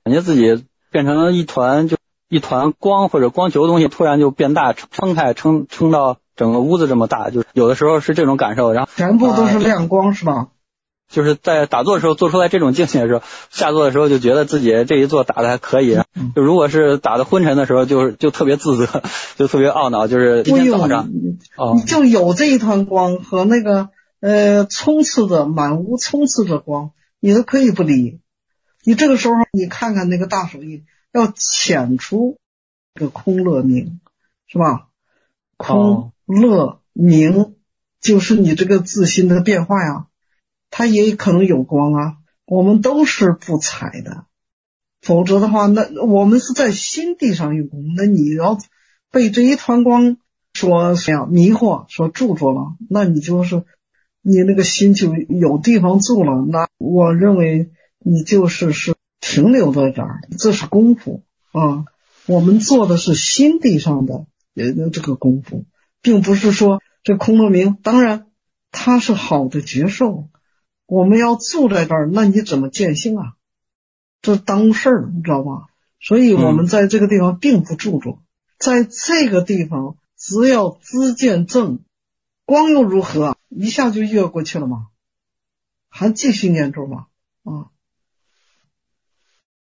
感觉自己变成了一团光或者光球的东西，突然就变大，撑到整个屋子这么大，就是有的时候是这种感受。然后全部都是亮光是吧？ 就是在打坐的时候做出来这种境界的时候，下坐的时候就觉得自己这一坐打的还可以。就如果是打的昏沉的时候，就特别自责，就特别懊恼。就是今天早上， 你就有这一团光和那个满屋充斥着光，你都可以不理。你这个时候你看看那个大手印，要遣出这个空乐明，是吧？空乐明就是你这个自心的变化呀。它也可能有光啊，我们都是不采的，否则的话，那我们是在心地上用功，那你要被这一团光所迷惑、所住住了，那你那个心就有地方住了，那我认为你是停留在这儿，这是功夫啊。我们做的是心地上的这个功夫，并不是说这空乐明，当然它是好的觉受。我们要住在这儿，那你怎么见性啊？这耽误事儿，你知道吧？所以我们在这个地方并不住着，在这个地方只要知见正，光又如何？一下就越过去了吗？还继续念咒吗？啊，